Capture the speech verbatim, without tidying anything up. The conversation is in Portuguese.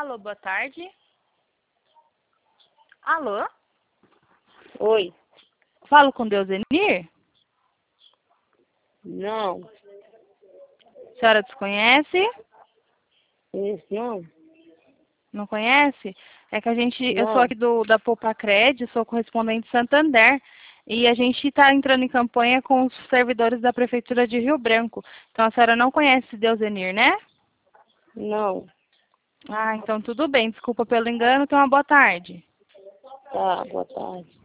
Alô, boa tarde. Alô? Oi. Falo com Deusenir? Não. A senhora desconhece? Esse não? Não conhece? É que a gente, eu sou Não. aqui do, da Popacred, sou correspondente de Santander. E a gente está entrando em campanha com os servidores da Prefeitura de Rio Branco. Então a senhora não conhece Deusenir, né? Não. Ah, então tudo bem. Desculpa pelo engano. Tenha uma boa tarde. Tá, boa tarde.